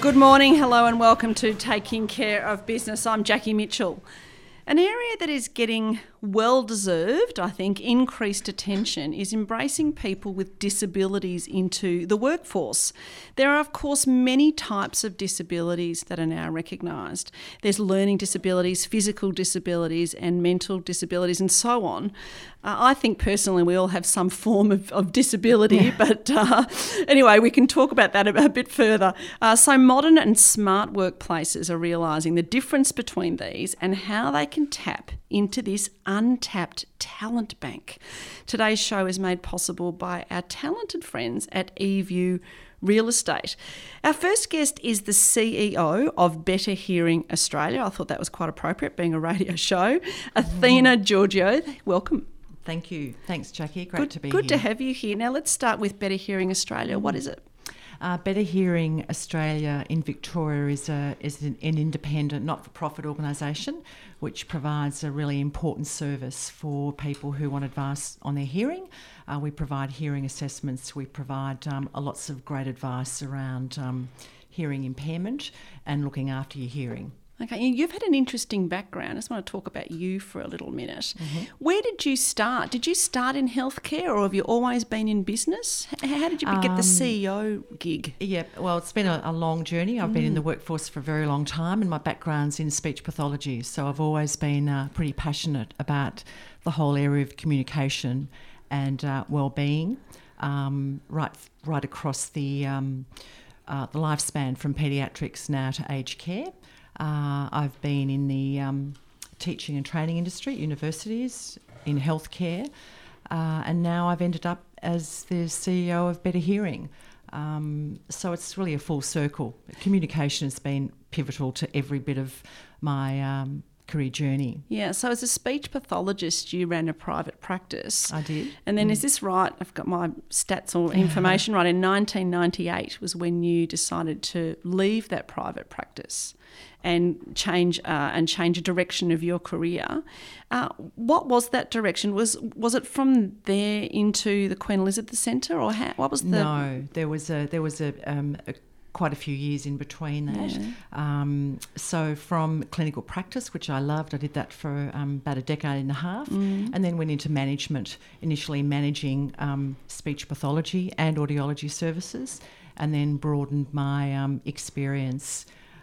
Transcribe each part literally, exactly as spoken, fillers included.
Good morning, hello and welcome to Taking Care of Business. I'm Jackie Mitchell. An area that is getting well-deserved, I think, increased attention is embracing people with disabilities into the workforce. There are, of course, many types of disabilities that are now recognised. There's learning disabilities, physical disabilities and mental disabilities and so on. Uh, I think personally we all have some form of, of disability, but uh, anyway, we can talk about that a, a bit further. Uh, so modern and smart workplaces are realising the difference between these and how they can tap into this untapped talent bank. Today's show is made possible by our talented friends at eView Real Estate. Our first guest is the C E O of Better Hearing Australia. I thought that was quite appropriate, being a radio show. Athena Georgiou, welcome. Thank you. Thanks, Jackie. Great good, to be good here. Good to have you here. Now let's start with Better Hearing Australia. What is it? Uh, Better Hearing Australia in Victoria is a is an, an independent, not-for-profit organisation which provides a really important service for people who want advice on their hearing. Uh, we provide hearing assessments. We provide um, lots of great advice around um, hearing impairment and looking after your hearing. Okay, you've had an interesting background. I just want to talk about you for a little minute. Mm-hmm. Where did you start? Did you start in healthcare or have you always been in business? How did you get um, the C E O gig? Yeah, well, it's been a, a long journey. I've mm. been in the workforce for a very long time and my background's in speech pathology. So I've always been uh, pretty passionate about the whole area of communication and uh, well-being, um, right, right across the, um, uh, the lifespan from paediatrics now to aged care. Uh, I've been in the um, teaching and training industry at universities, in healthcare, uh, and now I've ended up as the C E O of Better Hearing. Um, so it's really a full circle. Communication has been pivotal to every bit of my um, career journey. Yeah, so as a speech pathologist, you ran a private practice. I did. And then mm. is this right? I've got my stats or information right. In nineteen ninety-eight was when you decided to leave that private practice and change uh, and change a direction of your career. Uh, what was that direction? Was was it from there into the Queen Elizabeth Centre, or how, what was the? No, there was a there was a, um, a quite a few years in between that. Yeah. Um, so from clinical practice, which I loved, I did that for um, about a decade and a half, mm. and then went into management, initially managing um, speech pathology and audiology services, and then broadened my um, experience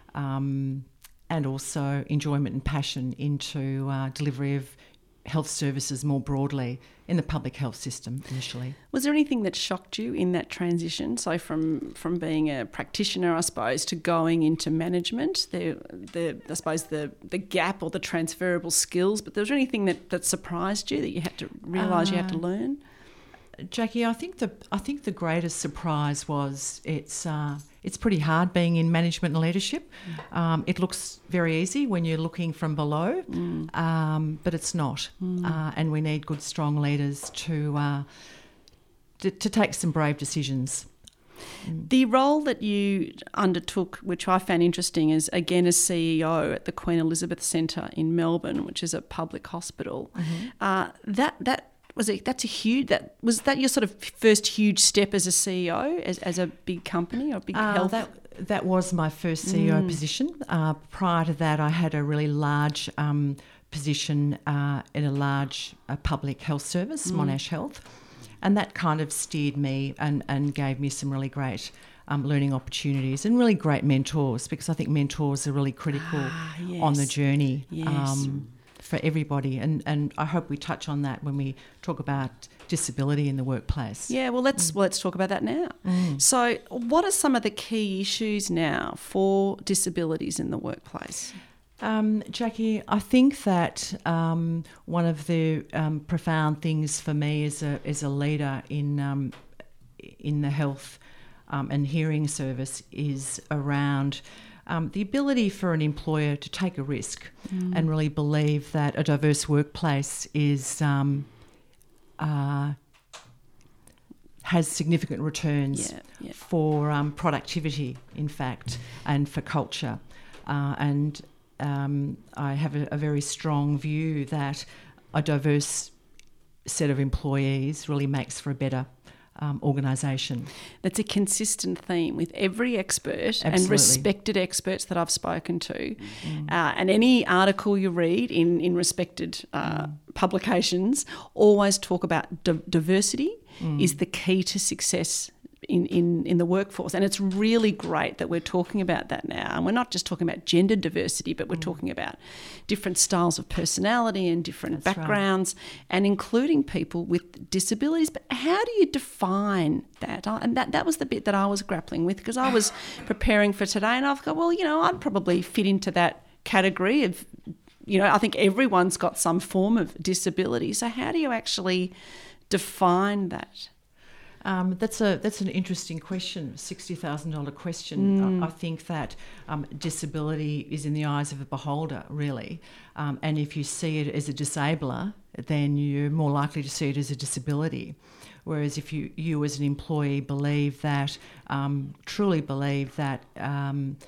um, and also enjoyment and passion into uh, delivery of health services more broadly in the public health system initially. Was there anything that shocked you in that transition? So from from being a practitioner, I suppose, to going into management, the the I suppose the the gap or the transferable skills, but was there anything that, that surprised you that you had to realise uh, you had to learn? Jackie, I think the I think the greatest surprise was it's uh, it's pretty hard being in management and leadership. Mm. Um, it looks very easy when you're looking from below, mm. um, but it's not. Mm. Uh, and we need good, strong leaders to uh, to, to take some brave decisions. Mm. The role that you undertook, which I found interesting, is again as C E O at the Queen Elizabeth Centre in Melbourne, which is a public hospital. Mm-hmm. Uh, that that. Was it? That's a huge. That was that your sort of first huge step as a C E O, as as a big company or big uh, health. That that was my first C E O mm. position. Uh, prior to that, I had a really large um, position uh, in a large uh, public health service, mm. Monash Health, and that kind of steered me and and gave me some really great um, learning opportunities and really great mentors, because I think mentors are really critical ah, yes. on the journey. Yes. Um, for everybody, and, and I hope we touch on that when we talk about disability in the workplace. Yeah, well, let's mm. well, let's talk about that now. Mm. So what are some of the key issues now for disabilities in the workplace? Um, Jackie, I think that um, one of the um, profound things for me as a as a leader in um, in the health um, and hearing service is around Um, the ability for an employer to take a risk mm. and really believe that a diverse workplace is um, uh, has significant returns yeah, yeah. for um, productivity, in fact, and for culture. Uh, and um, I have a, a very strong view that a diverse set of employees really makes for a better um, organisation. That's a consistent theme with every expert Absolutely. and respected experts that I've spoken to. Mm. Uh, and any article you read in, in respected uh, mm. publications always talk about di- diversity mm. is the key to success in, in, in the workforce. And it's really great that we're talking about that now. And we're not just talking about gender diversity, but we're mm. talking about different styles of personality and different That's backgrounds right. and including people with disabilities. But how do you define that? And that, that was the bit that I was grappling with, because I was preparing for today and I've got, well, you know, I'd probably fit into that category of, you know, I think everyone's got some form of disability. So how do you actually define that? Um, that's a that's an interesting question, sixty thousand dollars question. Mm. I, I think that um, disability is in the eyes of a beholder, really. Um, and if you see it as a disabler, then you're more likely to see it as a disability. Whereas if you, you as an employee believe that, um, truly believe that um,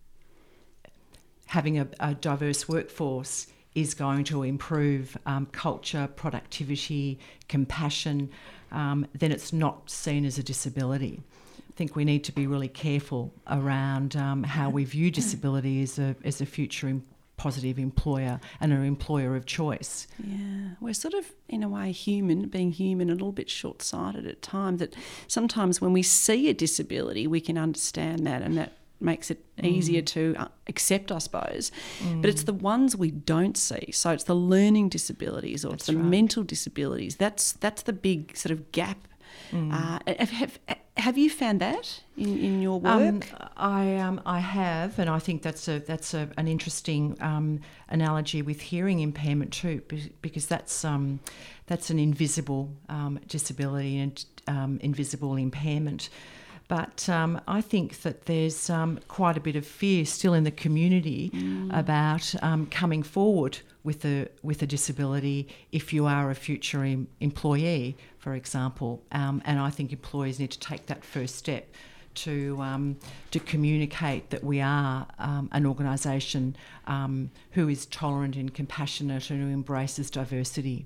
having a, a diverse workforce is going to improve um, culture, productivity, compassion, Um, then it's not seen as a disability. I think we need to be really careful around um, how we view disability as a as a future em- positive employer and an employer of choice. Yeah, we're sort of, in a way, human, being human, a little bit short-sighted at times. That sometimes when we see a disability, we can understand that, and that makes it easier mm. to accept, I suppose. Mm. But it's the ones we don't see. So it's the learning disabilities or That's it's the right. mental disabilities. That's that's the big sort of gap. Mm. Uh, have, have have you found that in, in your work? Um, I um, I have, and I think that's a that's a, an interesting um, analogy with hearing impairment too, because that's um, that's an invisible um, disability and um, invisible impairment. But um, I think that there's um, quite a bit of fear still in the community mm. about um, coming forward with a with a disability if you are a future em- employee, for example. Um, and I think employees need to take that first step to um, to communicate that we are um, an organisation um, who is tolerant and compassionate and who embraces diversity.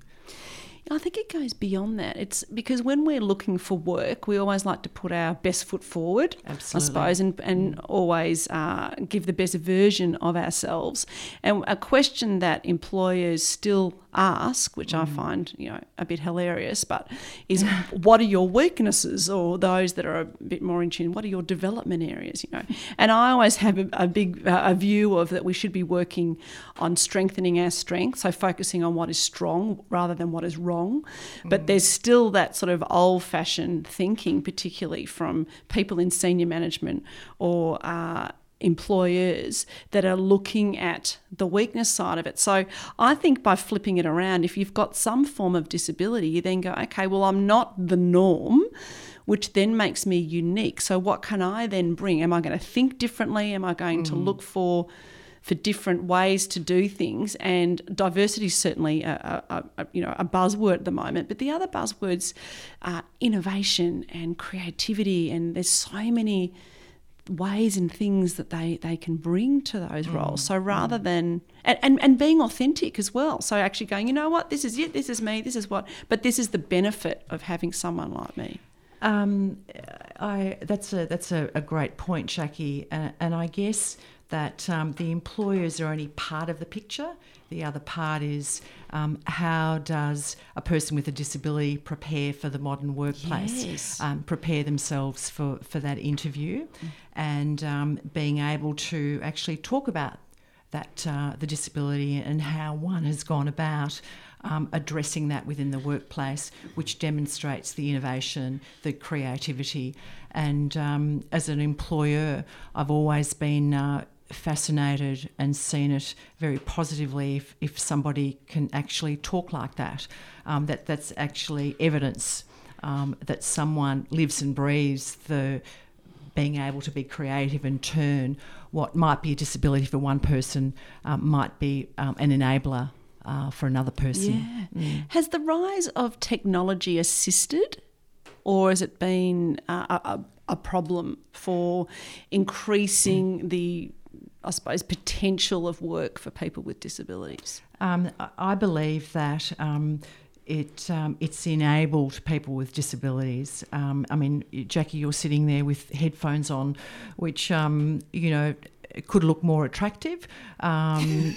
I think it goes beyond that. It's because when we're looking for work, we always like to put our best foot forward, Absolutely. I suppose, and, and mm. always uh, give the best version of ourselves. And a question that employers still ask, which mm. I find, you know, a bit hilarious, but is what are your weaknesses, or those that are a bit more in tune, what are your development areas, you know? And I always have a, a big uh, a view of that we should be working on strengthening our strengths, so focusing on what is strong rather than what is wrong. But mm. there's still that sort of old-fashioned thinking, particularly from people in senior management or uh, employers, that are looking at the weakness side of it. So I think by flipping it around, if you've got some form of disability, you then go, okay, well, I'm not the norm, which then makes me unique. So what can I then bring? Am I going to think differently? Am I going mm. to look for for different ways to do things? And diversity is certainly a, a, a, you know, a buzzword at the moment, but the other buzzwords are innovation and creativity, and there's so many ways and things that they, they can bring to those mm. roles. So rather mm. than and, and, and being authentic as well. So actually going, you know what, this is it, this is me, this is what, but this is the benefit of having someone like me. Um, I that's a that's a, a great point, Jackie, uh, and I guess that um, the employers are only part of the picture. The other part is um, how does a person with a disability prepare for the modern workplace, yes. um, prepare themselves for, for that interview, mm. and um, being able to actually talk about that uh, the disability and how one has gone about um, addressing that within the workplace, which demonstrates the innovation, the creativity. And um, as an employer, I've always been uh, fascinated and seen it very positively if, if somebody can actually talk like that. Um, that that's actually evidence um, that someone lives and breathes the being able to be creative and turn what might be a disability for one person um, might be um, an enabler uh, for another person. Yeah. Mm. Has the rise of technology assisted, or has it been uh, a, a problem for increasing mm. the, I suppose, potential of work for people with disabilities? Um, I believe that um, it um, it's enabled people with disabilities. Um, I mean, Jackie, you're sitting there with headphones on, which um, you know could look more attractive. Um,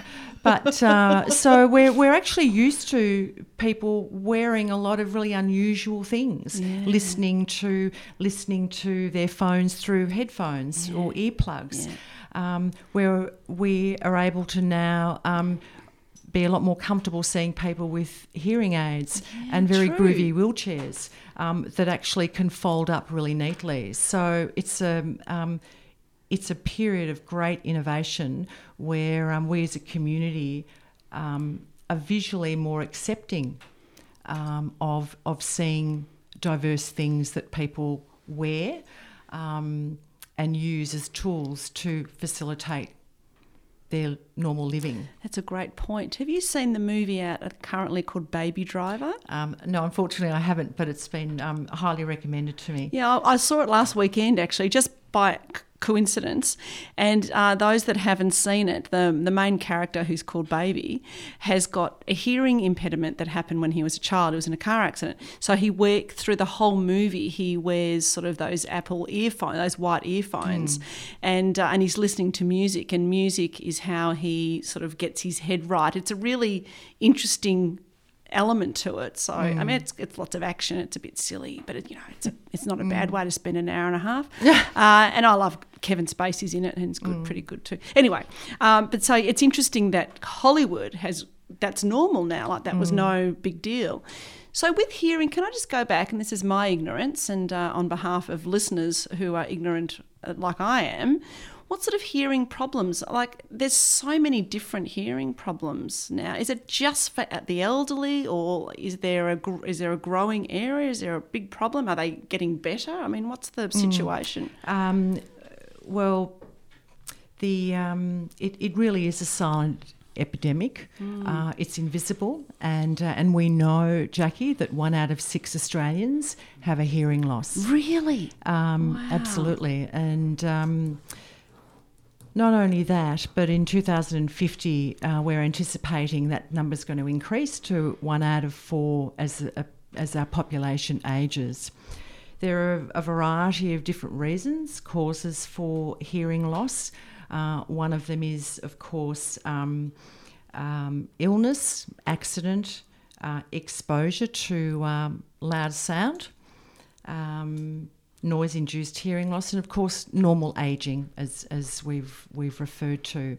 but uh, so we're we're actually used to people wearing a lot of really unusual things, yeah. listening to listening to their phones through headphones yeah. or earplugs. Yeah. Um, where we are able to now um, be a lot more comfortable seeing people with hearing aids yeah, and very true. groovy wheelchairs um, that actually can fold up really neatly. So it's a um, it's a period of great innovation where um, we as a community um, are visually more accepting um, of of seeing diverse things that people wear. Um, and use as tools to facilitate their normal living. That's a great point. Have you seen the movie out currently called Baby Driver? Um, no, unfortunately I haven't, but it's been um, highly recommended to me. Yeah, I saw it last weekend actually, just by coincidence. And uh, those that haven't seen it, the the main character, who's called Baby, has got a hearing impediment that happened when he was a child. He was in a car accident. So he worked through the whole movie. He wears sort of those Apple earphones, those white earphones, mm. and uh, and he's listening to music. And music is how he sort of gets his head right. It's a really interesting element to it. So mm. I mean, it's it's lots of action. It's a bit silly, but it, you know, it's a, it's not a bad way to spend an hour and a half. uh, and I love Kevin Spacey's in it, and it's good, mm. pretty good too. Anyway, um, but so it's interesting that Hollywood has that's normal now. Like that mm. was no big deal. So with hearing, can I just go back, and this is my ignorance, and uh, on behalf of listeners who are ignorant uh, like I am. What sort of hearing problems? Like, there's so many different hearing problems now. Is it just for the elderly, or is there a is there a growing area? Is there a big problem? Are they getting better? I mean, what's the situation? Mm. Um, well, the um, it it really is a silent epidemic. Mm. Uh, it's invisible, and uh, and we know, Jackie, that one out of six Australians have a hearing loss. Really? Um, wow. Absolutely, and. Um, Not only that, but in two thousand fifty, uh, we're anticipating that number's going to increase to one out of four as a, as our population ages. There are a variety of different reasons, causes for hearing loss. Uh, one of them is, of course, um, um, illness, accident, uh, exposure to um, loud sound, um, noise-induced hearing loss, and of course normal ageing, as as we've we've referred to.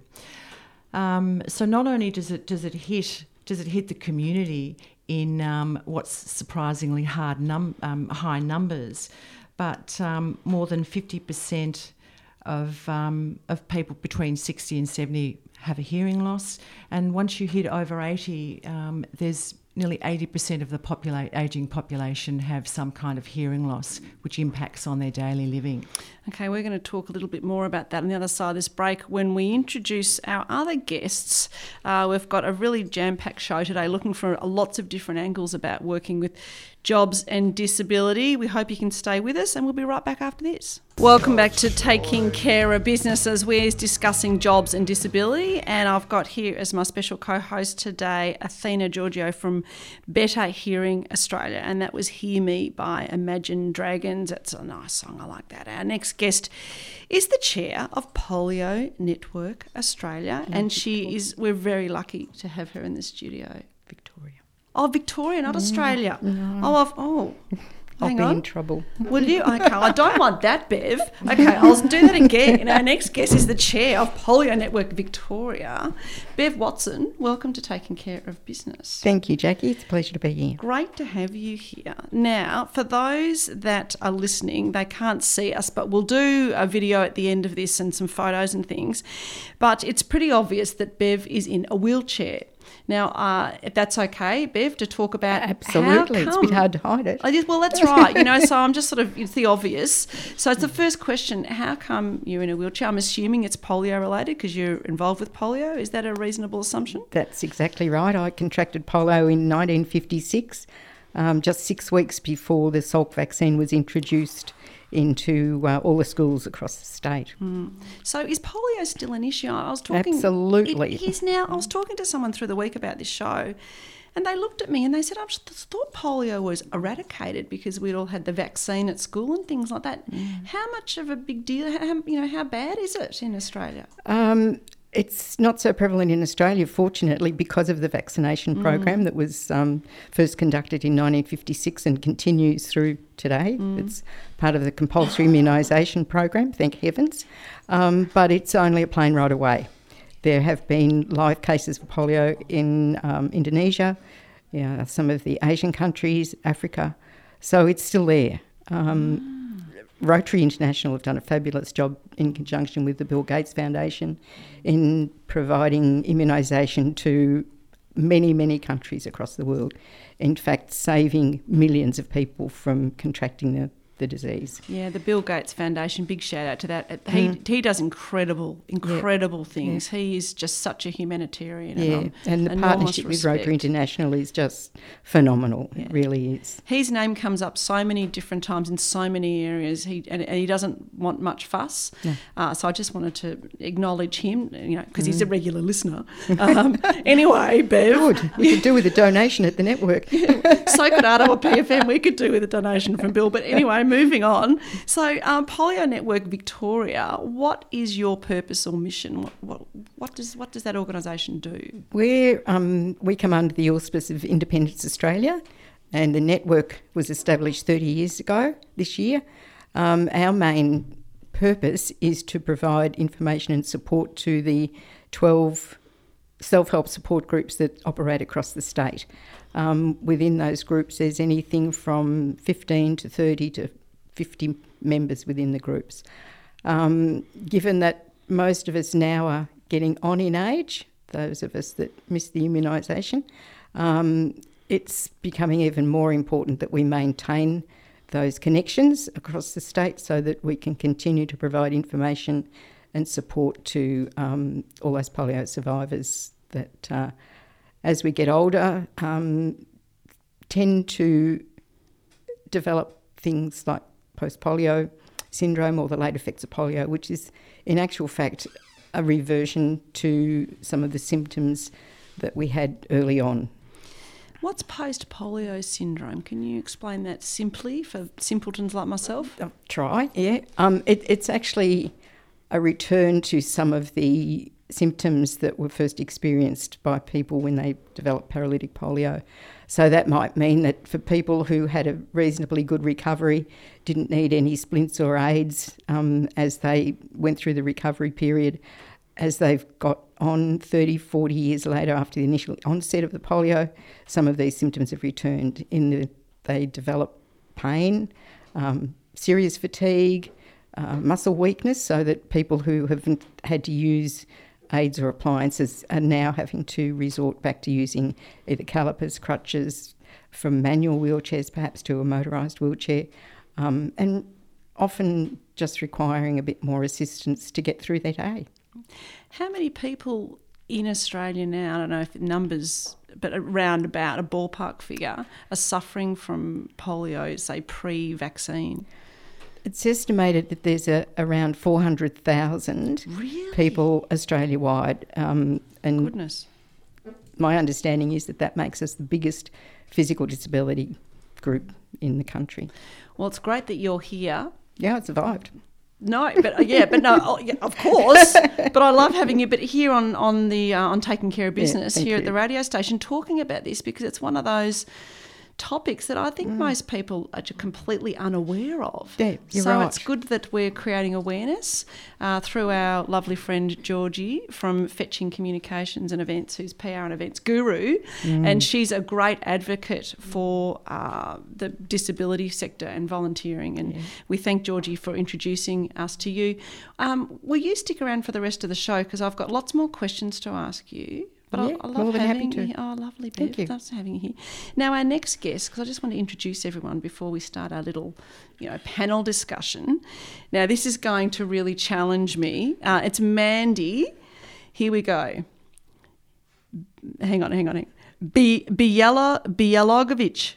Um, so not only does it does it hit does it hit the community in um, what's surprisingly hard num um, high numbers, but um, more than fifty percent of um, of people between sixty and seventy have a hearing loss, and once you hit over eighty, um, there's nearly eighty percent of the popula- ageing population have some kind of hearing loss, which impacts on their daily living. Okay, we're going to talk a little bit more about that on the other side of this break. When we introduce our other guests, uh, we've got a really jam-packed show today, looking for lots of different angles about working with jobs and disability. We hope you can stay with us, and we'll be right back after this. Welcome back to Taking Care of Business, as we're discussing jobs and disability. And I've got here as my special co-host today, Athena Giorgio from Better Hearing Australia. And that was Hear Me by Imagine Dragons. That's a nice song. I like that. Our next guest is the chair of Polio Network Australia. And she is, we're very lucky to have her in the studio. Victoria. Oh, Victoria, not Australia. No. Oh, I've, oh. I'll Hang be on. in trouble. Will you? Okay, I don't want that, Bev. Okay, I'll do that again. Our next guest is the chair of Polio Network Victoria, Bev Watson. Welcome to Taking Care of Business. Thank you, Jackie. It's a pleasure to be here. Great to have you here. Now, for those that are listening, they can't see us, but we'll do a video at the end of this and some photos and things. But it's pretty obvious that Bev is in a wheelchair. Now, uh, if that's okay, Bev, to talk about Absolutely. How it's a bit hard to hide it. I just, well, that's right. You know, so I'm just sort of, it's the obvious. So it's the first question, how come you're in a wheelchair? I'm assuming it's polio related because you're involved with polio. Is that a reasonable assumption? That's exactly right. I contracted polio in nineteen fifty-six, um, just six weeks before the Salk vaccine was introduced into uh, all the schools across the state. Mm. So is polio still an issue? I was talking... Absolutely. It is now. I was talking to someone through the week about this show, and they looked at me and they said, I just thought polio was eradicated because we'd all had the vaccine at school and things like that. Mm. How much of a big deal, how, you know, how bad is it in Australia? Um, it's not so prevalent in Australia, fortunately, because of the vaccination program mm. that was um, first conducted in nineteen fifty-six and continues through today. Mm. It's part of the compulsory immunisation program, thank heavens, um, but it's only a plane ride away. There have been live cases of polio in um, Indonesia, yeah, some of the Asian countries, Africa, so it's still there. Um, mm. Rotary International have done a fabulous job in conjunction with the Bill Gates Foundation in providing immunisation to many, many countries across the world. In fact, saving millions of people from contracting the, the disease. Yeah, the Bill Gates Foundation, big shout out to that. He mm. he does incredible, incredible yeah. things. Yeah. He is just such a humanitarian. Yeah, and, and the partnership with Rotary International is just phenomenal. Yeah. It really is. His name comes up so many different times in so many areas. He and, and he doesn't want much fuss. No. Uh, so I just wanted to acknowledge him, you know, because mm. he's a regular listener. Um, anyway, Bev. Good. We could do with a donation at the network. Yeah. So could R W P F M. We could do with a donation from Bill. But anyway, moving on. So, um, Polio Network Victoria, what is your purpose or mission? What what, what does what does that organisation do? We're, um, we come under the auspice of Independence Australia, and the network was established thirty years ago this year. Um, our main purpose is to provide information and support to the twelve self-help support groups that operate across the state. Um, within those groups, there's anything from fifteen to thirty to fifty members within the groups. Um, given that most of us now are getting on in age, those of us that missed the immunisation, um, it's becoming even more important that we maintain those connections across the state so that we can continue to provide information and support to um, all those polio survivors that, uh, as we get older, um, tend to develop things like post-polio syndrome or the late effects of polio, which is in actual fact a reversion to some of the symptoms that we had early on. What's post-polio syndrome? Can you explain that simply for simpletons like myself? I'll try, yeah. Um, it, it's actually a return to some of the symptoms that were first experienced by people when they developed paralytic polio. So that might mean that for people who had a reasonably good recovery, didn't need any splints or aids um, as they went through the recovery period, as they've got on thirty, forty years later after the initial onset of the polio, some of these symptoms have returned. In the, they develop pain, um, serious fatigue, uh, muscle weakness, so that people who haven't had to use aids or appliances are now having to resort back to using either calipers, crutches, from manual wheelchairs perhaps to a motorised wheelchair, um, and often just requiring a bit more assistance to get through their day. How many people in Australia now, I don't know if numbers, but around about a ballpark figure, are suffering from polio, say pre-vaccine? It's estimated that there's a, around four hundred thousand really? people Australia-wide. Um, and Goodness. My understanding is that that makes us the biggest physical disability group in the country. Well, it's great that you're here. Yeah, I survived. No, but uh, yeah, but no, oh, yeah, of course. But I love having you. But here on on the uh, on Taking Care of Business yeah, here you. at the radio station, talking about this because it's one of those topics that I think mm. most people are completely unaware of. Yeah, you're so right. it's good that we're creating awareness uh, through our lovely friend Georgie from Fetching Communications and Events, who's P R and Events guru, mm. and she's a great advocate for uh, the disability sector and volunteering. And yeah. we thank Georgie for introducing us to you. Um, will you stick around for the rest of the show because I've got lots more questions to ask you. But yeah, I, I love more than having happy to. you. Oh, lovely, Bev. Thank you. Loves having you here. Now, our next guest, because I just want to introduce everyone before we start our little, you know, panel discussion. Now, this is going to really challenge me. Uh, it's Mandy. Here we go. Hang on, hang on. Hang on. Be- Biela- Bielogovic.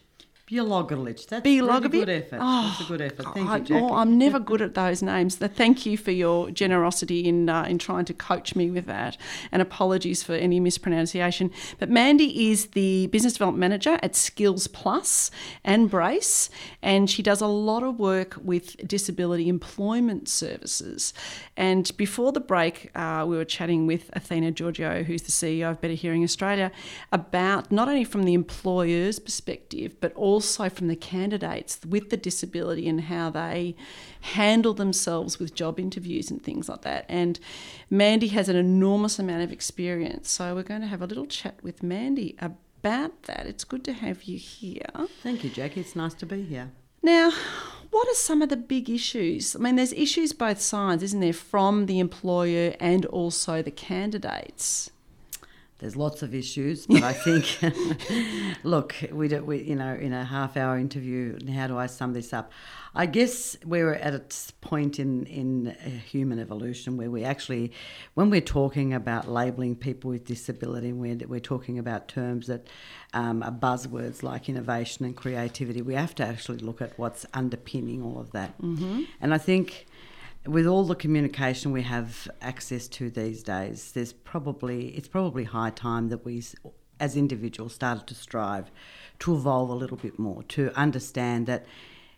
Bialogovic. That's Bialogovic? a good effort. Oh, That's a good effort. Thank I, you, Jackie. oh, I'm never good at those names. The, thank you for your generosity in uh, in trying to coach me with that, and apologies for any mispronunciation. But Mandy is the Business Development Manager at Skills Plus and Brace, and she does a lot of work with disability employment services. And before the break, uh, we were chatting with Athena Giorgio, who's the C E O of Better Hearing Australia, about not only from the employer's perspective, but also from the candidates with the disability and how they handle themselves with job interviews and things like that. And Mandy has an enormous amount of experience. So we're going to have a little chat with Mandy about that. It's good to have you here. Thank you, Jackie. It's nice to be here. Now, what are some of the big issues? I mean, there's issues both sides, isn't there, from the employer and also the candidates? There's lots of issues, but I think, look, we do, we you know, in a half-hour interview, how do I sum this up? I guess we're at a point in, in human evolution where we actually, when we're talking about labelling people with disability, we're, we're talking about terms that um, are buzzwords like innovation and creativity, we have to actually look at what's underpinning all of that. Mm-hmm. And I think with all the communication we have access to these days, there's probably it's probably high time that we, as individuals, started to strive to evolve a little bit more, to understand that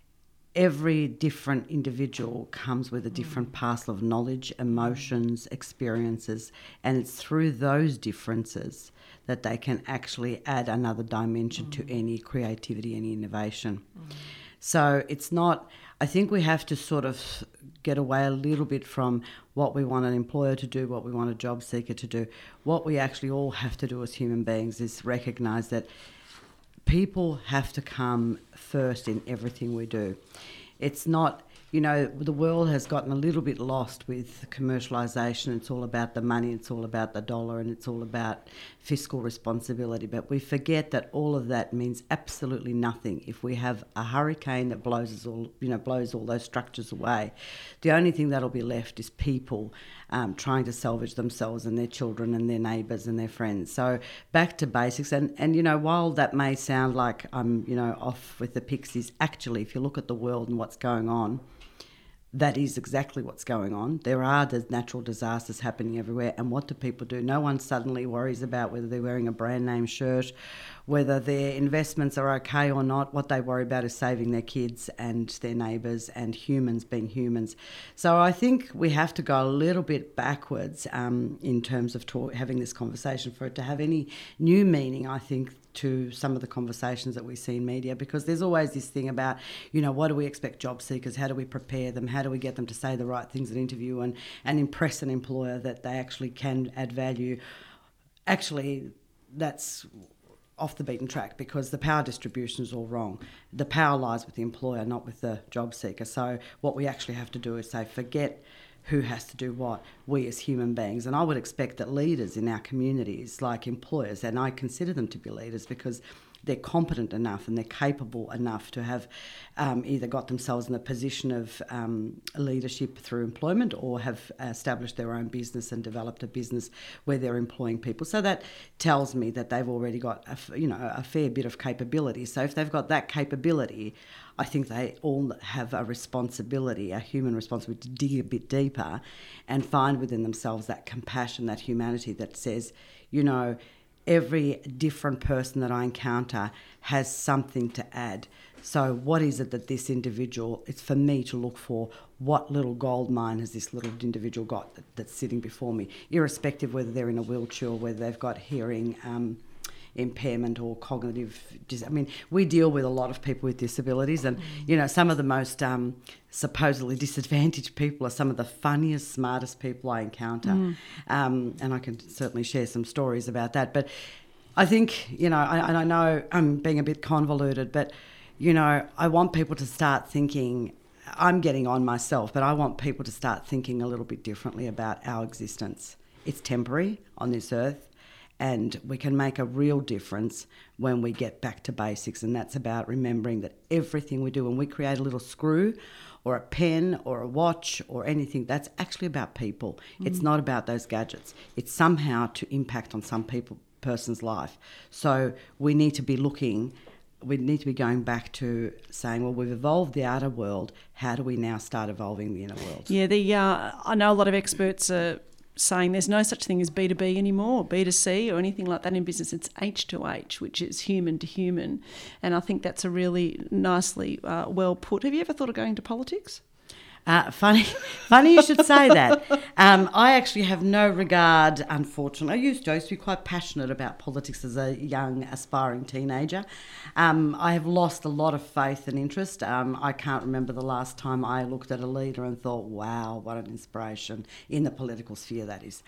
every different individual comes with a different parcel of knowledge, emotions, experiences, and it's through those differences that they can actually add another dimension mm. to any creativity, any innovation. Mm. So it's not, I think we have to sort of get away a little bit from what we want an employer to do, what we want a job seeker to do. What we actually all have to do as human beings is recognise that people have to come first in everything we do. It's not, you know, the world has gotten a little bit lost with commercialisation. It's all about the money, it's all about the dollar, and it's all about fiscal responsibility. But we forget that all of that means absolutely nothing if we have a hurricane that blows us all, you know, blows all those structures away. The only thing that'll be left is people um, trying to salvage themselves and their children and their neighbours and their friends. So back to basics. And, and, you know, while that may sound like I'm, you know, off with the pixies, actually, if you look at the world and what's going on, that is exactly what's going on. There are natural disasters happening everywhere, and what do people do? No one suddenly worries about whether they're wearing a brand name shirt, whether their investments are okay or not. What they worry about is saving their kids and their neighbours and humans being humans. So I think we have to go a little bit backwards um, in terms of talk, having this conversation for it to have any new meaning, I think, to some of the conversations that we see in media, because there's always this thing about, you know, what do we expect job seekers? How do we prepare them? How do we get them to say the right things at interview and, and impress an employer that they actually can add value? Actually, that's off the beaten track, because the power distribution is all wrong. The power lies with the employer, not with the job seeker. So what we actually have to do is say, forget who has to do what, we as human beings. And I would expect that leaders in our communities, like employers, and I consider them to be leaders because they're competent enough and they're capable enough to have um, either got themselves in a position of um, leadership through employment or have established their own business and developed a business where they're employing people. So that tells me that they've already got a, you know, a fair bit of capability. So if they've got that capability, I think they all have a responsibility, a human responsibility, to dig a bit deeper and find within themselves that compassion, that humanity that says, you know, every different person that I encounter has something to add. So what is it that this individual, it's for me to look for, what little gold mine has this little individual got that, that's sitting before me, irrespective whether they're in a wheelchair or whether they've got hearing um, impairment or cognitive dis- I mean, we deal with a lot of people with disabilities, and, you know, some of the most um, supposedly disadvantaged people are some of the funniest, smartest people I encounter. Mm. Um, and I can certainly share some stories about that. But I think, you know, I, and I know I'm being a bit convoluted, but, you know, I want people to start thinking, I'm getting on myself, but I want people to start thinking a little bit differently about our existence. It's temporary on this earth. And we can make a real difference when we get back to basics, and that's about remembering that everything we do, when we create a little screw or a pen or a watch or anything, that's actually about people. Mm. It's not about those gadgets. It's somehow to impact on some people person's life. So we need to be looking we need to be going back to saying, well, we've evolved the outer world. How do we now start evolving the inner world? Yeah, the uh, I know a lot of experts are saying there's no such thing as B two B anymore, B two C or anything like that in business. It's H to H, which is human to human. And I think that's a really nicely uh, well put. Have you ever thought of going to politics? Uh, funny, funny you should say that. Um, I actually have no regard, unfortunately. I used to. I used to be quite passionate about politics as a young, aspiring teenager. Um, I have lost a lot of faith and interest. Um, I can't remember the last time I looked at a leader and thought, wow, what an inspiration, in the political sphere, that is.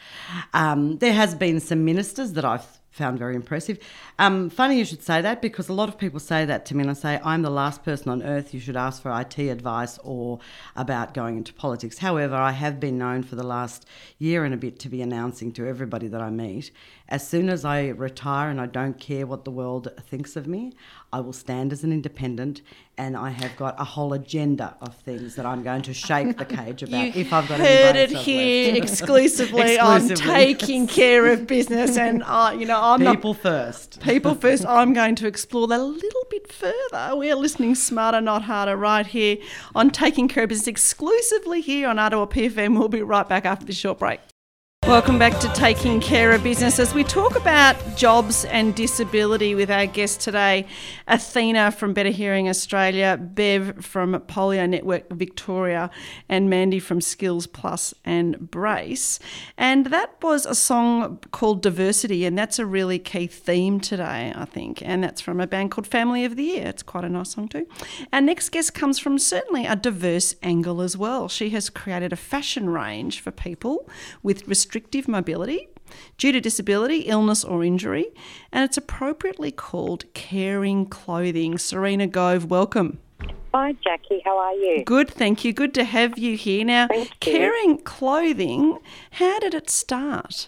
Um, there has been some ministers that I've found very impressive. Um, funny you should say that, because a lot of people say that to me, and I say, I'm the last person on earth you should ask for I T advice or about going into politics. However, I have been known for the last year and a bit to be announcing to everybody that I meet, as soon as I retire and I don't care what the world thinks of me, I will stand as an independent, and I have got a whole agenda of things that I'm going to shake the cage about. You if I've got heard any it brains here left. exclusively on Exclusively, taking yes. care of business, and uh, you know I'm People not first. people first. I'm going to explore that a little bit further. We're listening smarter, not harder, right here on Taking Care of Business, exclusively here on Ottawa P F M. We'll be right back after this short break. Welcome back to Taking Care of Business as we talk about jobs and disability with our guest today, Athena from Better Hearing Australia, Bev from Polio Network Victoria, and Mandy from Skills Plus and Brace. And that was a song called Diversity, and that's a really key theme today, I think. And that's from a band called Family of the Year. It's quite a nice song too. Our next guest comes from certainly a diverse angle as well. She has created a fashion range for people with restricted mobility due to disability, illness or injury, and it's appropriately called Caring Clothing. Serena Gove, welcome. Hi Jackie, how are you? Good, thank you. Good to have you here. Now, Thank you. Caring Clothing, how did it start?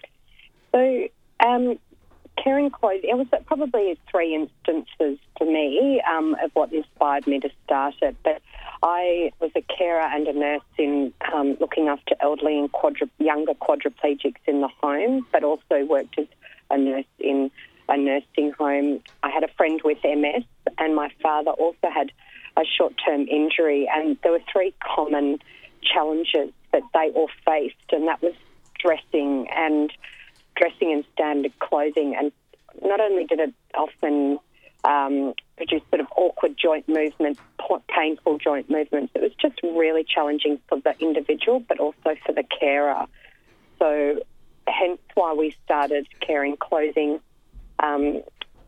So, um, Caring Clothing, it was probably three instances for me um, of what inspired me to start it, but I was a carer and a nurse in um, looking after elderly and quadru- younger quadriplegics in the home, but also worked as a nurse in a nursing home. I had a friend with M S, and my father also had a short-term injury, and there were three common challenges that they all faced, and that was dressing and dressing in standard clothing. And not only did it often um, produce sort of awkward joint movements, painful joint movements, it was just really challenging for the individual, but also for the carer. So hence why we started Caring Clothing. Um,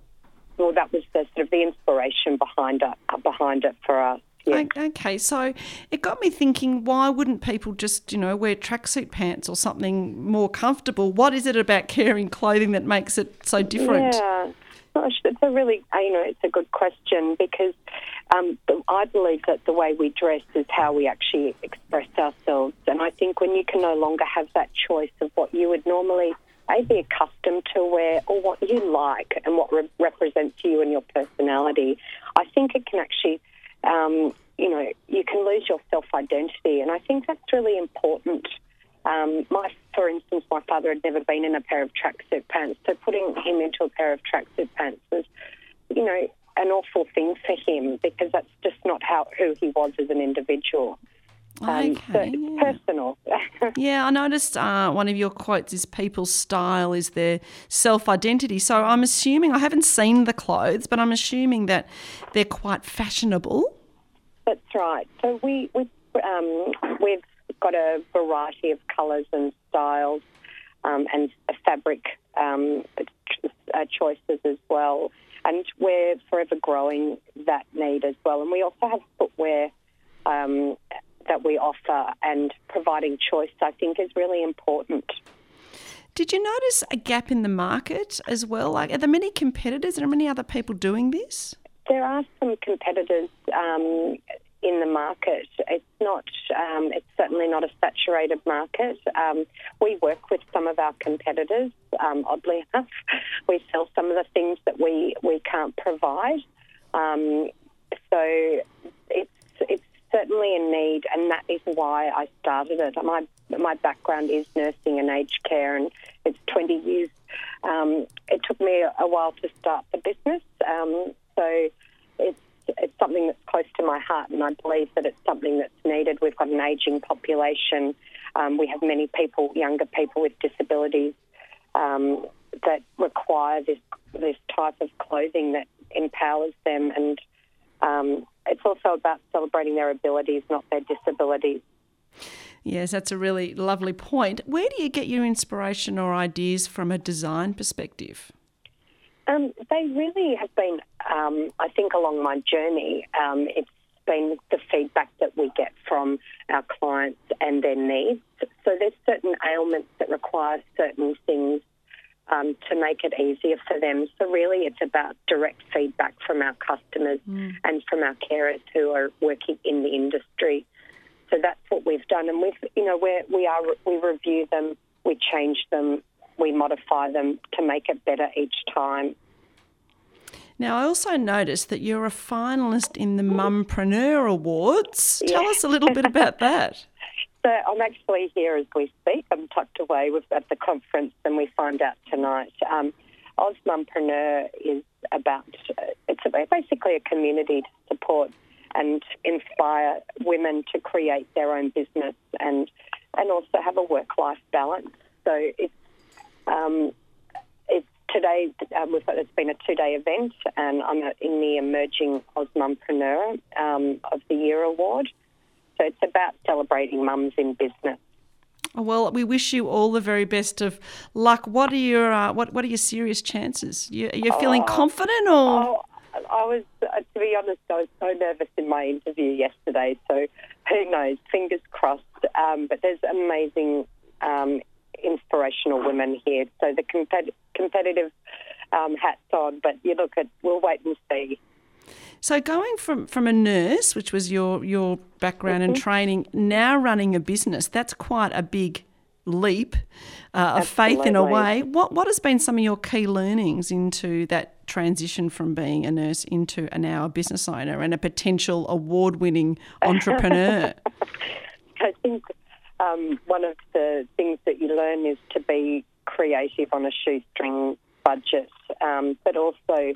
well, that was the sort of the inspiration behind it, behind it for us. Yeah. Okay, so it got me thinking, why wouldn't people just, you know, wear tracksuit pants or something more comfortable? What is it about Caring Clothing that makes it so different? Yeah, gosh, it's a really, you know, it's a good question, because um, I believe that the way we dress is how we actually express ourselves. And I think when you can no longer have that choice of what you would normally A, be accustomed to wear, or what you like and what re- represents you and your personality, I think it can actually... Um, you know, you can lose your self-identity, and I think that's really important. Um, my, for instance, my father had never been in a pair of tracksuit pants, so putting him into a pair of tracksuit pants was, you know, an awful thing for him, because that's just not how who he was as an individual. Um, Okay, so it's yeah. personal. Yeah, I noticed uh, one of your quotes is people's style is their self-identity. So I'm assuming, I haven't seen the clothes, but I'm assuming that they're quite fashionable. That's right. So we, we, um, we've got a variety of colours and styles um, and fabric um, uh, choices as well. And we're forever growing that need as well. And we also have footwear um, that we offer, and providing choice, I think, is really important. Did you notice a gap in the market as well? Like, are there many competitors? Are there many other people doing this? There are some competitors um, in the market. It's not. Um, it's certainly not a saturated market. Um, we work with some of our competitors. Um, oddly enough, we sell some of the things that we, we can't provide. Um, so it's it's certainly a need, and that is why I started it. My my background is nursing and aged care, and it's twenty years. Um, it took me a while to start the business. Um, So it's it's something that's close to my heart, and I believe that it's something that's needed. We've got an ageing population. Um, we have many people, younger people with disabilities, um, that require this this type of clothing that empowers them, and um, it's also about celebrating their abilities, not their disabilities. Yes, that's a really lovely point. Where do you get your inspiration or ideas from a design perspective? Um, they really have been, um, I think, along my journey. Um, it's been the feedback that we get from our clients and their needs. So there's certain ailments that require certain things um, to make it easier for them. So really it's about direct feedback from our customers mm. and from our carers who are working in the industry. So that's what we've done. And we've, you know, we're, we are, we review them, we change them, we modify them to make it better each time. Now, I also noticed that you're a finalist in the Mumpreneur Awards. Tell yeah. us a little bit about that. So I'm actually here as we speak. I'm tucked away with, at the conference, and we find out tonight. Um, Oz Mumpreneur is about, it's basically a community to support and inspire women to create their own business and and also have a work-life balance. So it's um, it's today. Um, we've got, it's been a two-day event, and I'm in the Emerging Oz Mumpreneur um, of the Year award. So it's about celebrating mums in business. Well, we wish you all the very best of luck. What are your uh, what What are your serious chances? You, are you feeling oh, confident, or? Oh, I was, uh, to be honest, I was so nervous in my interview yesterday. So who knows? Fingers crossed. Um, but there's amazing, um, inspirational women here. So the compet- competitive um, hats on. But you look at, we'll wait and see. So going from, from a nurse, which was your, your background mm-hmm. and training, now running a business, that's quite a big leap uh, of faith in a way. What what has been some of your key learnings into that transition from being a nurse into a now a business owner and a potential award-winning entrepreneur? I think um, one of the things that you learn is to be creative on a shoestring budget, um, but also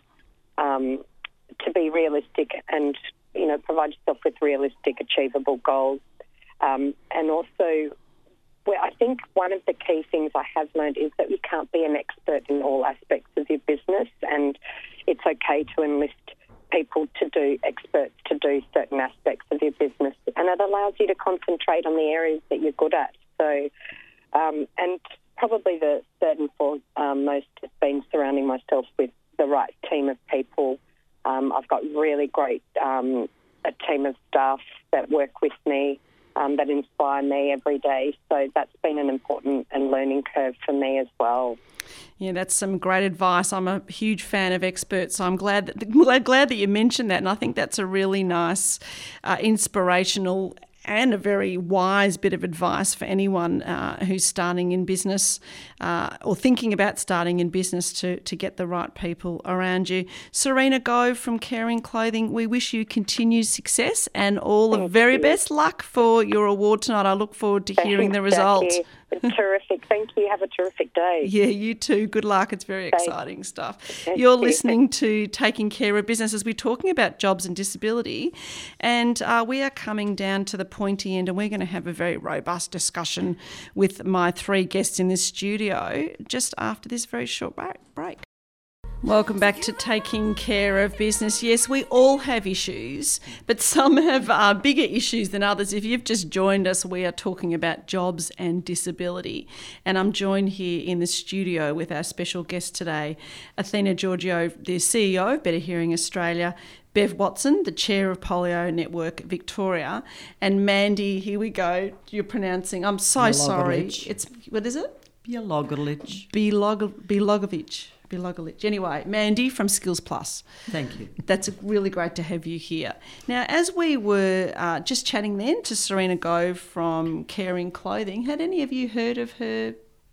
um, to be realistic and, you know, provide yourself with realistic, achievable goals. Um, and also, well, I think one of the key things I have learned is that you can't be an expert in all aspects of your business, and it's okay to enlist people to do, experts to do certain aspects of your business, and it allows you to concentrate on the areas that you're good at. So, um, and probably the third and fourth um, most has been surrounding myself with the right team of people. Um, I've got really great um, a team of staff that work with me, um, that inspire me every day. So that's been an important and learning curve for me as well. Yeah, that's some great advice. I'm a huge fan of experts, so I'm glad that glad, glad that you mentioned that, and I think that's a really nice, uh, inspirational and a very wise bit of advice for anyone uh, who's starting in business uh, or thinking about starting in business to, to get the right people around you. Serena Gove from Caring Clothing, we wish you continued success and all the very best luck for your award tonight. I look forward to hearing the result. Jackie. It's terrific. Thank you. Have a terrific day. Yeah, you too. Good luck. It's very Thanks. exciting stuff. Thank You're you. listening to Taking Care of Business as we're talking about jobs and disability, and uh, we are coming down to the pointy end, and we're going to have a very robust discussion with my three guests in this studio just after this very short break. Welcome back to Taking Care of Business. Yes, we all have issues, but some have uh, bigger issues than others. If you've just joined us, we are talking about jobs and disability. And I'm joined here in the studio with our special guest today, Athena Giorgio, the C E O of Better Hearing Australia, Bev Watson, the chair of Polio Network Victoria, and Mandy, here we go, you're pronouncing, I'm so sorry. It's, what is it? Bialogolich. Bilog- Bilogovic. Bilogolich. Anyway, Mandy from Skills Plus. Thank you. That's really great to have you here. Now, as we were uh, just chatting then to Serena Gove from Caring Clothing, had any of you heard of her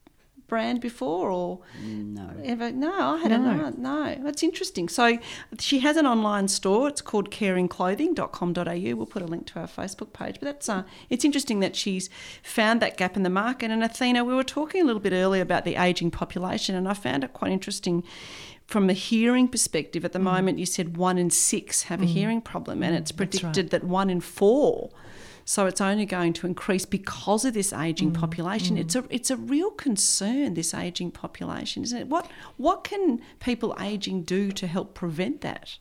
brand before, or No. ever? No, I hadn't. No. No, no, that's interesting. So she has an online store. It's called caring clothing dot com dot a u. We'll put a link to our Facebook page. But that's uh, it's interesting that she's found that gap in the market. And Athena, we were talking a little bit earlier about the ageing population, and I found it quite interesting. From a hearing perspective, at the mm. moment, you said one in six have mm. a hearing problem, and it's predicted right. that one in four. So it's only going to increase because of this ageing mm. population. Mm. It's a it's a real concern, this ageing population, isn't it? What what can people ageing do to help prevent that?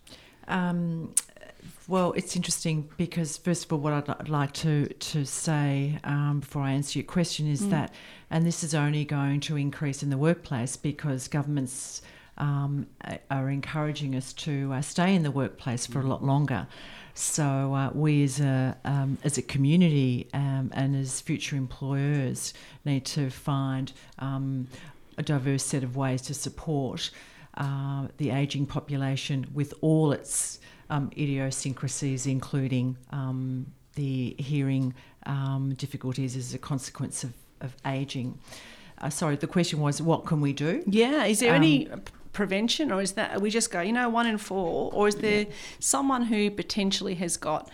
Um, well, it's interesting because first of all, what I'd like to to say um, before I answer your question is mm. that, and this is only going to increase in the workplace because governments Um, are encouraging us to uh, stay in the workplace for a lot longer. So uh, we as a um, as a community um, and as future employers need to find um, a diverse set of ways to support uh, the ageing population with all its um, idiosyncrasies, including um, the hearing um, difficulties as a consequence of, of ageing. Uh, sorry, the question was, what can we do? Yeah, is there Um, any prevention, or is that we just go, you know, one in four, or is there yeah. someone who potentially has got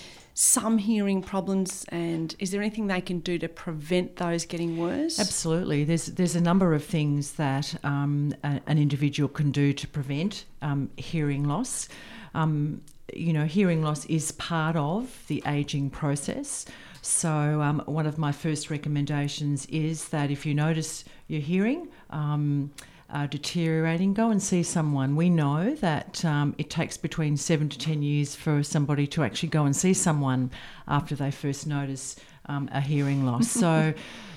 some hearing problems, and is there anything they can do to prevent those getting worse? Absolutely. There's there's a number of things that um, a, an individual can do to prevent um, hearing loss. Um, you know, hearing loss is part of the ageing process. So um, one of my first recommendations is that if you notice your hearing um, uh, deteriorating, go and see someone. We know that um, it takes between seven to ten years for somebody to actually go and see someone after they first notice um, a hearing loss. So,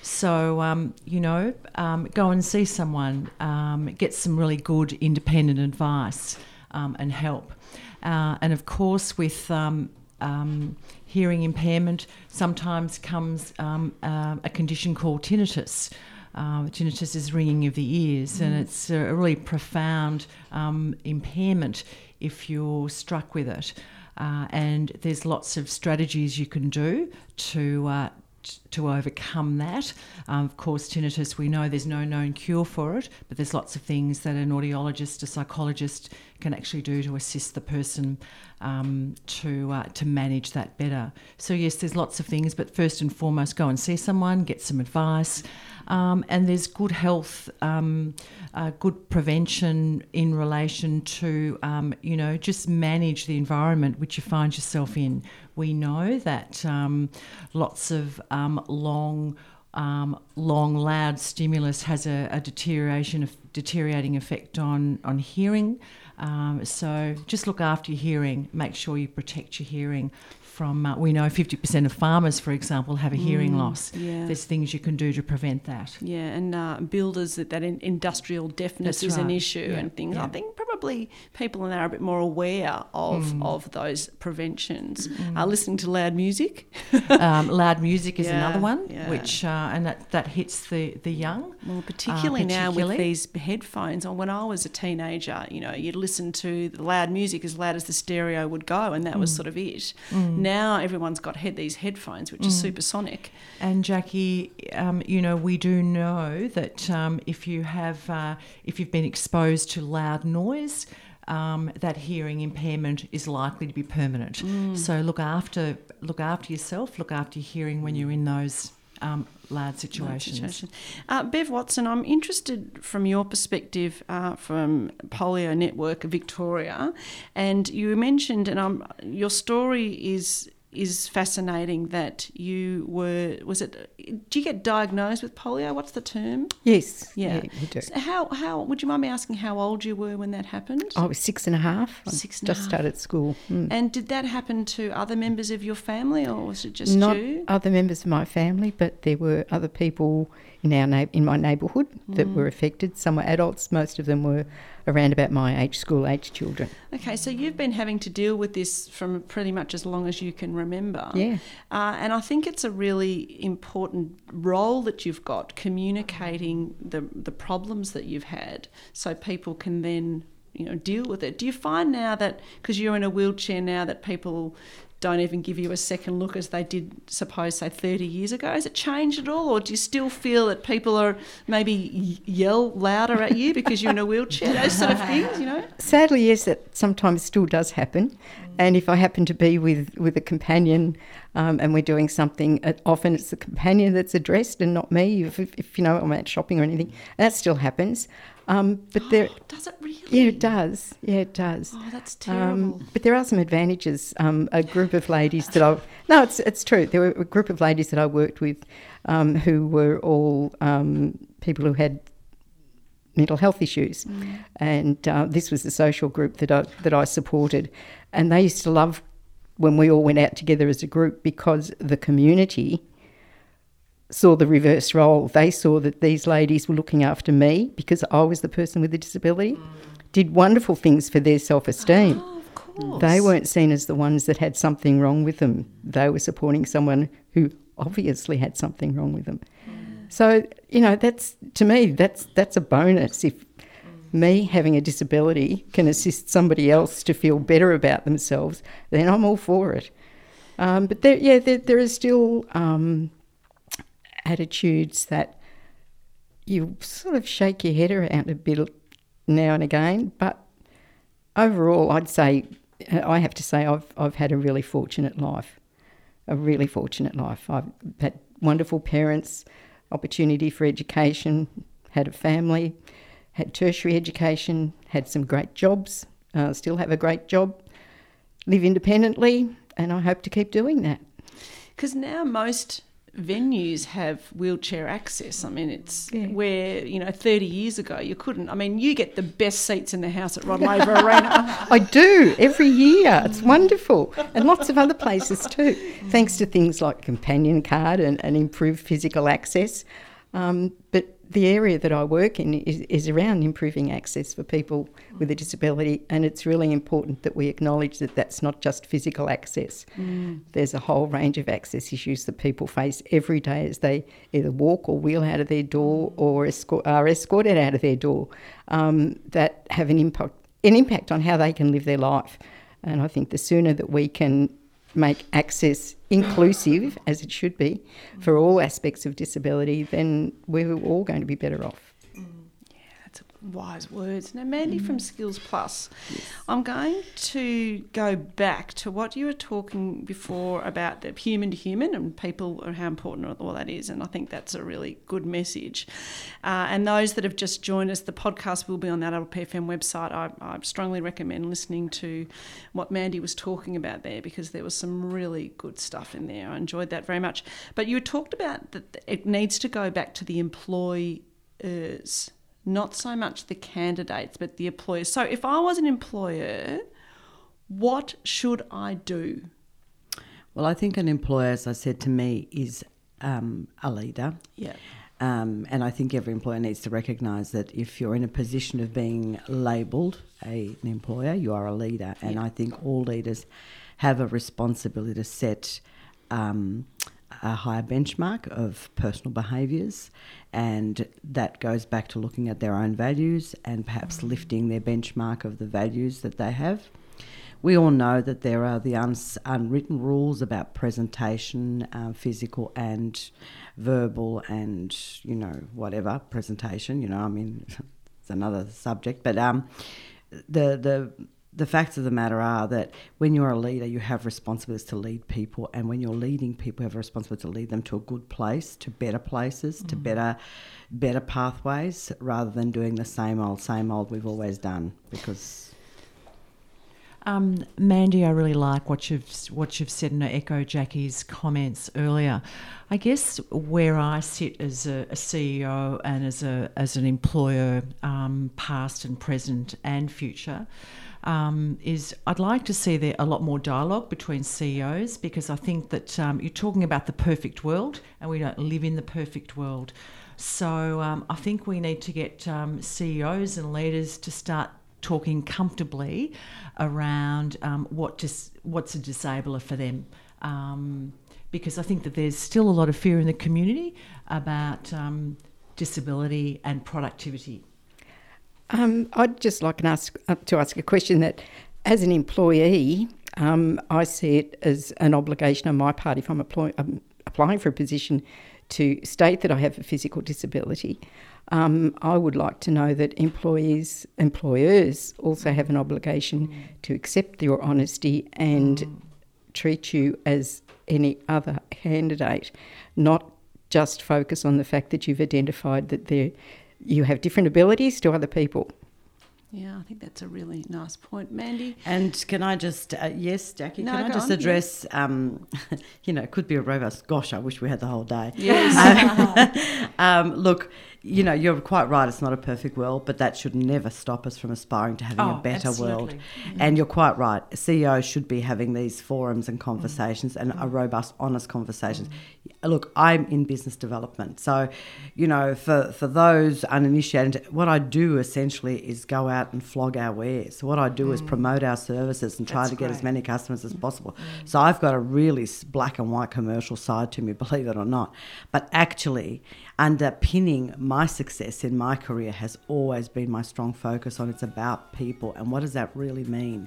so um, you know, um, go and see someone, um, get some really good independent advice um, and help. Uh, and of course, with um, um, hearing impairment, sometimes comes um, uh, a condition called tinnitus. Uh, tinnitus is ringing of the ears, mm. and it's a really profound um, impairment if you're struck with it. Uh, and there's lots of strategies you can do to uh, t- to overcome that. Um, of course, tinnitus, we know there's no known cure for it, but there's lots of things that an audiologist, a psychologist can actually do to assist the person um, to uh, to manage that better. So yes, there's lots of things, but first and foremost, go and see someone, get some advice. Um, and there's good health, um, uh, good prevention in relation to, um, you know, just manage the environment which you find yourself in. We know that um, lots of um, long, um, long, loud stimulus has a, a deterioration, of deteriorating effect on on hearing. Um, so just look after your hearing. Make sure you protect your hearing. From, uh, we know fifty percent of farmers, for example, have a hearing mm, loss. Yeah. There's things you can do to prevent that. Yeah, and uh, builders, that, that in, industrial deafness That's is right. an issue Yeah. and things. Yeah. I think probably people are now a bit more aware of, Mm. of those preventions. Mm. Uh, listening to loud music. um, loud music is Yeah, another one, yeah. which uh, and that, that hits the, the young. Well, particularly, uh, now with particularly. these headphones. When I was a teenager, you know, you'd listen to the loud music as loud as the stereo would go, and that was sort of it. Mm. Now everyone's got head these headphones, which Mm. is supersonic. And Jackie, um, you know, we do know that um, if you have, uh, if you've been exposed to loud noise, um, that hearing impairment is likely to be permanent. Mm. So look after, look after yourself, look after your hearing when you're in those um, loud situations. Situation. Uh, Bev Watson, I'm interested from your perspective uh, from Polio Network Victoria, and you mentioned, and um, your story is is fascinating, that you were, was it, do you get diagnosed with polio? What's the term? Yes, Yeah. yeah, we do. So how, how, would you mind me asking how old you were when that happened? I was six and a half. I Six and a just half. started school. Mm. And did that happen to other members of your family, or was it just Not you? other members of my family, but there were other people in our na- in my neighbourhood that Mm. were affected. Some were adults. Most of them were around about my age, school age children. Okay, so you've been having to deal with this from pretty much as long as you can remember. Yeah. Uh, and I think it's a really important role that you've got, communicating the the problems that you've had, so people can then, you know, deal with it. Do you find now that, because you're in a wheelchair now, that people don't even give you a second look as they did, suppose, say thirty years ago? Has it changed at all, or do you still feel that people are maybe yell louder at you because you're in a wheelchair? Those sort of things, you know? Sadly, yes, that sometimes still does happen. And if I happen to be with, with a companion um, and we're doing something, uh, often it's the companion that's addressed and not me, if, if, if you know, I'm out shopping or anything. And that still happens. Um, but there, does it really? Yeah, it does. Yeah, it does. Oh, that's terrible. Um, but there are some advantages. Um, a group of ladies that I no, it's it's true. There were a group of ladies that I worked with um, who were all um, people who had mental health issues, mm. and uh, this was the social group that I that I supported, and they used to love when we all went out together as a group because the community saw the reverse role. They saw that these ladies were looking after me because I was the person with the disability, mm. did wonderful things for their self-esteem. Oh, of course. They weren't seen as the ones that had something wrong with them. They were supporting someone who obviously had something wrong with them. Mm. So, you know, that's, to me, that's that's a bonus. If mm. me having a disability can assist somebody else to feel better about themselves, then I'm all for it. Um, but there, yeah, there, there is still um, attitudes that you sort of shake your head around a bit now and again. But overall, I'd say, I have to say, I've I've had a really fortunate life, a really fortunate life. I've had wonderful parents, opportunity for education, had a family, had tertiary education, had some great jobs, uh, still have a great job, live independently, and I hope to keep doing that. Because now most venues have wheelchair access. I mean, it's yeah. where, you know, thirty years ago you couldn't. I mean, you get the best seats in the house at Rod Laver Arena. I do, every year. It's wonderful. And lots of other places too, thanks to things like Companion Card and, and improved physical access. Um, but the area that I work in is, is around improving access for people with a disability, and it's really important that we acknowledge that that's not just physical access. Mm. There's a whole range of access issues that people face every day as they either walk or wheel out of their door or escort, are escorted out of their door um, that have an impact, an impact on how they can live their life. And I think the sooner that we can make access inclusive, as it should be, for all aspects of disability, then we're all going to be better off. Mm. Yeah, that's wise words. Now, Mandy mm. from Skills Plus, yes. I'm going to go back to what you were talking before about the human to human and people and how important all that is, and I think that's a really good message. Uh, and those that have just joined us, the podcast will be on that L P F M website. I, I strongly recommend listening to what Mandy was talking about there because there was some really good stuff in there. I enjoyed that very much. But you talked about that it needs to go back to the employers, not so much the candidates, but the employers. So if I was an employer, what should I do? Well, I think an employer, as I said to me, is um, a leader. Yeah. Um, and I think every employer needs to recognise that if you're in a position of being labelled a, an employer, you are a leader. And yeah. I think all leaders have a responsibility to set um, a higher benchmark of personal behaviours, and that goes back to looking at their own values and perhaps lifting their benchmark of the values that they have. We all know that there are the uns- unwritten rules about presentation, uh, physical and verbal and, you know, whatever, presentation, you know, I mean, it's another subject. But um, the the the facts of the matter are that when you're a leader, you have responsibilities to lead people, and when you're leading people, you have a responsibility to lead them to a good place, to better places, mm. to better better pathways, rather than doing the same old, same old we've always done, because... Um, Mandy, I really like what you've what you've said, and I echo Jackie's comments earlier. I guess where I sit as a, a C E O and as a as an employer, um, past and present and future, um, is I'd like to see there a lot more dialogue between C E Os, because I think that um, you're talking about the perfect world, and we don't live in the perfect world. So um, I think we need to get um, C E Os and leaders to start talking comfortably around um, what dis- what's a disabler for them, um, because I think that there's still a lot of fear in the community about um, disability and productivity. Um, I'd just like to ask, uh, to ask a question that, as an employee, Um, I see it as an obligation on my part if I'm, apply- I'm applying for a position to state that I have a physical disability. Um, I would like to know that employees, employers also have an obligation mm. to accept your honesty and mm. treat you as any other candidate, not just focus on the fact that you've identified that there you have different abilities to other people. Yeah, I think that's a really nice point. Mandy? And can I just, uh, yes, Jackie, no, can I just on, address, yeah. um, you know, it could be a robust, gosh, I wish we had the whole day. Yes. um, look, you know, you're quite right, it's not a perfect world, but that should never stop us from aspiring to having oh, a better absolutely. world. Mm-hmm. And you're quite right, C E Os should be having these forums and conversations mm-hmm. and a robust, honest conversations. Mm-hmm. Look, I'm in business development, so, you know, for, for those uninitiated, what I do essentially is go out and flog our wares. So what I do mm. is promote our services and try That's to get great. as many customers as possible. Mm. So I've got a really black and white commercial side to me, believe it or not. But actually, underpinning my success in my career has always been my strong focus on it's about people and what does that really mean.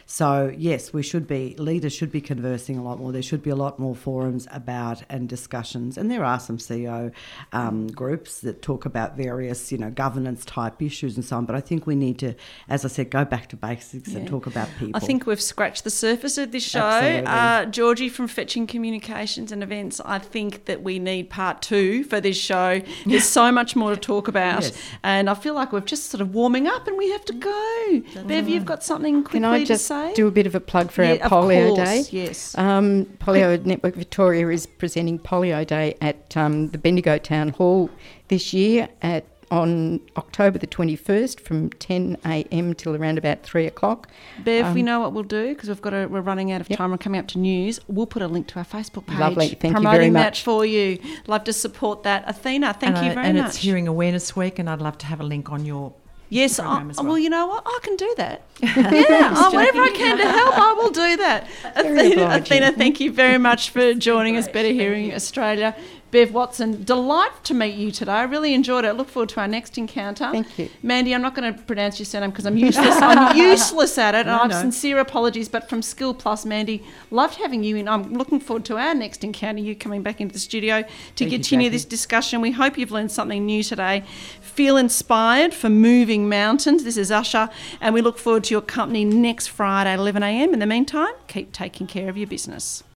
So yes, we should be, leaders should be conversing a lot more. There should be a lot more forums about and discussions, and there are some C E O um, groups that talk about various, you know, governance type issues and so on, but I think we need to, as I said, go back to basics yeah. and talk about people. I think we've scratched the surface of this show. Uh, Georgie from Fetching Communications and Events, I think that we need part two for this show. There's so much more to talk about, yes. and I feel like we're just sort of warming up and we have to go. That's Bev, right. You've got something quickly Can I just to say? do a bit of a plug for yeah, our Polio of course, Day? Yes. Um, Polio Network Victoria is presenting Polio Day at um, the Bendigo Town Hall this year at on October the twenty-first from ten a.m. till around about three o'clock. Bev, um, we know what we'll do because we've got a, we're running out of yep. time. We're coming up to news. We'll put a link to our Facebook page. Lovely, thank promoting you very that much. for you. Love to support that. Athena, thank and you I, very and much. And it's Hearing Awareness Week, and I'd love to have a link on your Yes, I, as well. well, you know what? I can do that. Yeah, oh, whatever I can to help, I will do that. Athena, Athena, thank you very much for joining us, Better Hearing Australia. Bev Watson, delight to meet you today. I really enjoyed it. I look forward to our next encounter. Thank you. Mandy, I'm not going to pronounce your surname because I'm useless. I'm useless at it, and no, I have no. sincere apologies. But from Skill Plus, Mandy, loved having you in. I'm looking forward to our next encounter, you coming back into the studio to Thank continue you, this discussion. We hope you've learned something new today. Feel inspired for moving mountains. This is Usher, and we look forward to your company next Friday at eleven a.m. In the meantime, keep taking care of your business.